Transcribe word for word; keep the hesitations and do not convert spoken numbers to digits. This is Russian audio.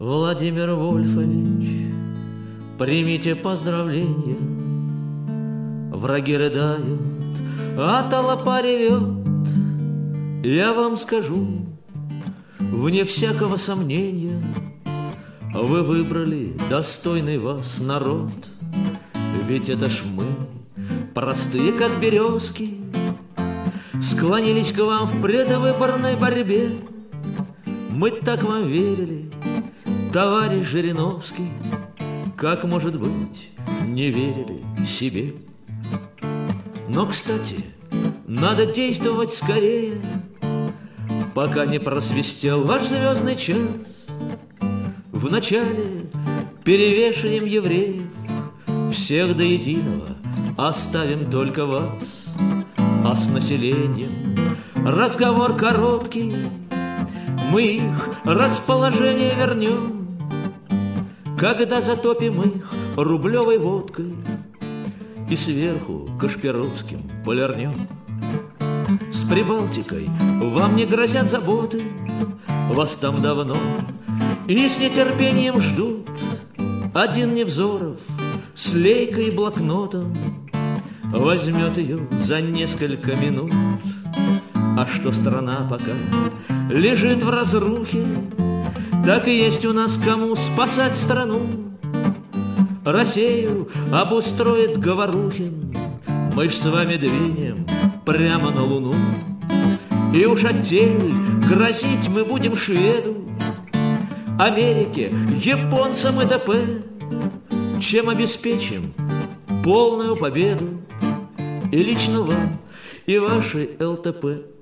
Владимир Вольфович, примите поздравления. Враги рыдают, а толпа ревет. Я вам скажу, вне всякого сомнения, вы выбрали достойный вас народ. Ведь это ж мы, простые как березки, склонились к вам в предвыборной борьбе. Мы так вам верили, товарищ Жириновский, как, может быть, не верили себе. Но, кстати, надо действовать скорее, пока не просвистел ваш звездный час. Вначале перевешаем евреев, всех до единого оставим только вас. А с населением разговор короткий, мы их расположение вернем, когда затопим их рублевой водкой и сверху Кашпировским полирнем. С Прибалтикой вам не грозят заботы, вас там давно и с нетерпением ждут. Один Невзоров с лейкой и блокнотом возьмет ее за несколько минут. А что страна пока лежит в разрухе, так и есть у нас кому спасать страну. Россию обустроит Говорухин, мы ж с вами двинем прямо на Луну. И уж отель грозить мы будем шведу, Америке, японцам и т.п., чем обеспечим полную победу и лично вам, и вашей ЛТП.